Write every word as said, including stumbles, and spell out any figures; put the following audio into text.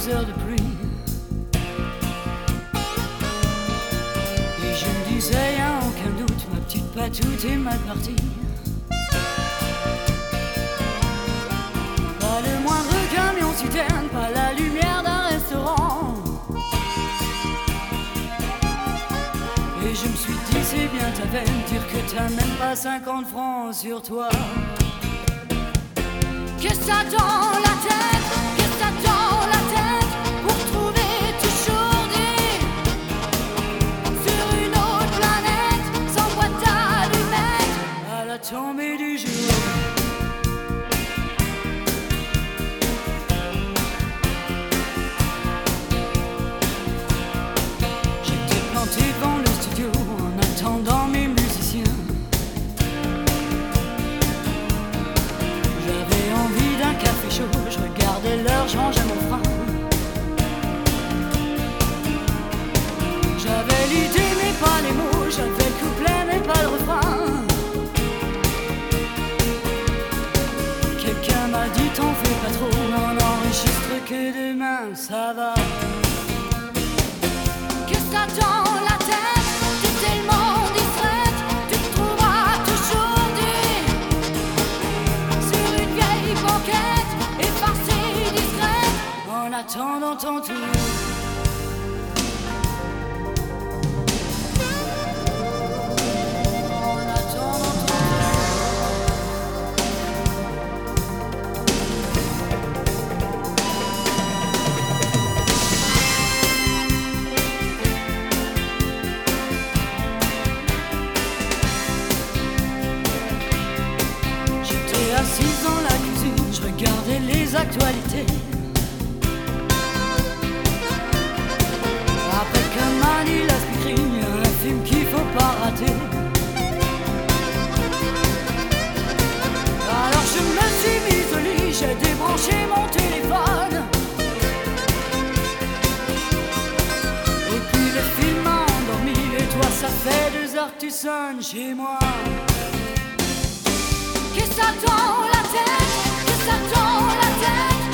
deux heures de pluie. Et je me disais, y'a aucun doute, ma petite patoute est mal partie. Pas le moindre camion citerne, pas la lumière d'un restaurant. Et je me suis dit, c'est bien ta peine, dire que t'as même pas cinquante francs sur toi. Qu'est-ce que ça dans la tête, qu'est-ce que ça dans la tête, pour trouver toujours dit sur une autre planète, sans boîte d'allumettes, à la tombée du jour. J'étais planté devant le studio en attendant mes musiciens. J'avais envie d'un café chaud, je regardais l'heure, je rangeais mon frein. J'avais l'idée mais pas les mots, j'avais le couplet mais pas le refrain. Quelqu'un m'a dit t'en fais pas trop, non enregistre que demain ça va. Qu'est-ce que t'as dans la tête, t'es tellement distraite, tu te trouveras toujours dit sur une vieille banquette, effarcée, discrète, en attendant ton tour. En attendant ton tour. J'étais assise dans la cuisine, je regardais les actualités. Après que Manila Speaking, y a un film qu'il faut pas rater. Alors je me suis mise au lit, j'ai débranché mon téléphone. Et puis le film m'a endormi, et toi ça fait deux heures que tu sonnes chez moi. Qu'est-ce que ça dans la tête, qu'est-ce que ça dans la tête,